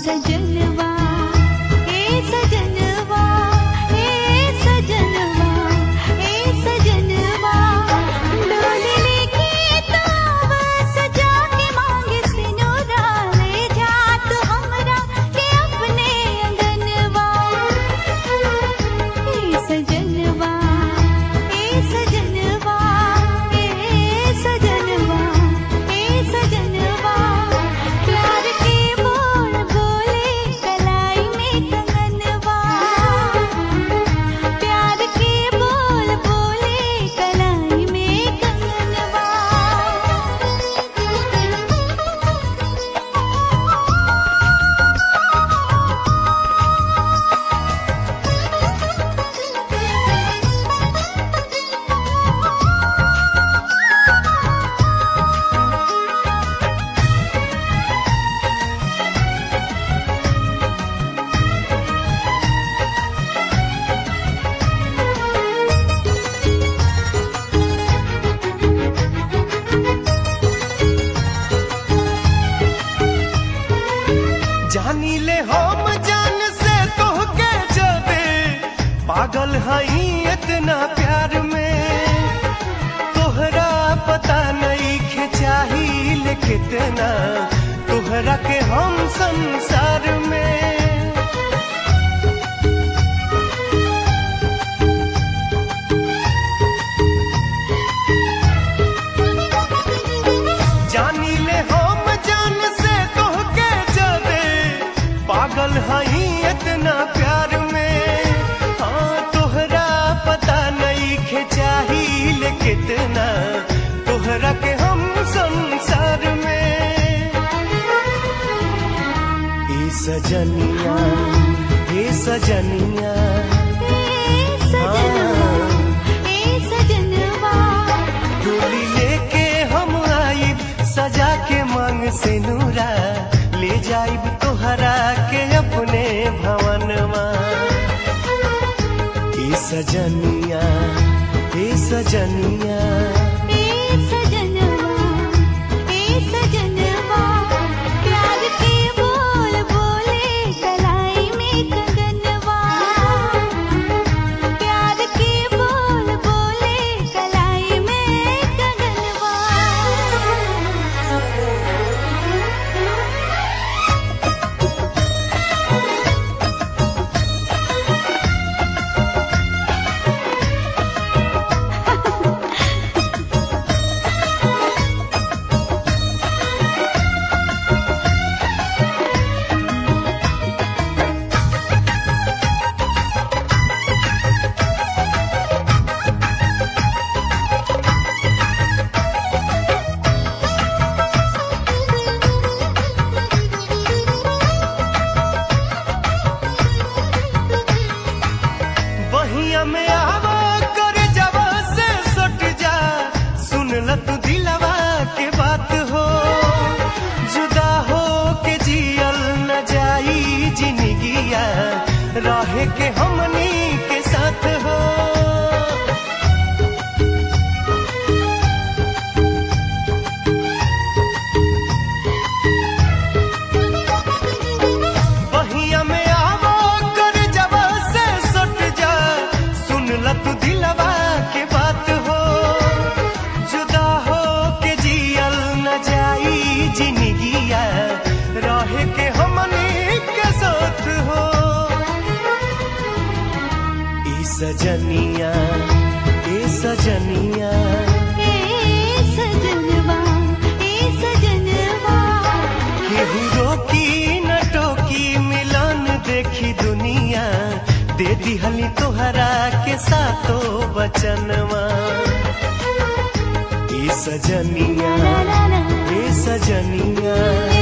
सजनवा ए सजनवा ए सजनवा ए सजनवा डोली लेके तो सजा के मांगे सिनुरा ले जा तू हमरा के अपने अंगनवा ए सजनवा ए सजनवा ए सजनवा ए सजनवा प्यार के बोल बोले कलाई में कंगनवा प्यार के बोल बोले कलाई में कंगनवा जानी ले हम जान से तोहके जबे पागल हई इतना प्यार में तोहरा पता नहीं के चाहिए कितना तोहरा के हम संसार में जानी ले हम जान से तोहके जबे पागल हई इतना प्यार में हाँ तोहरा पता नहीं के चाहिए कितना तोहरा के हम संसार में ए सजनिया ए सजनिया ए सजनवा डोली लेके हम आई सजा के मांग से नूरा ले जाइब तोहरा के अपने भवनवा ए सजनिया ए सजनिया ए सजनवा प्यार के बोल बोले कलाई में कंगनवा प्यार के बोल बोले कलाई में कंगनवा बहिया में आवा कर जवा से सट जा सुन ल तू दिलवा के बात हो जुदा हो के जियल न जाई जिंदगिया रहे के हमनी के साथ हो बहिया में आवा कर जवा से सट जा सुन ल तू दिलवा के बात हो जुदा हो के जियल न जाई जिंदगिया रहे के हमनी के साथ हो ए सजनिया ए सजनिया ए सजनवा केहू रोकी न टोकी मिलन देखी दुनिया दे दिहली तोहरा के साथो बचनवा ए सजनिया ए सजनिया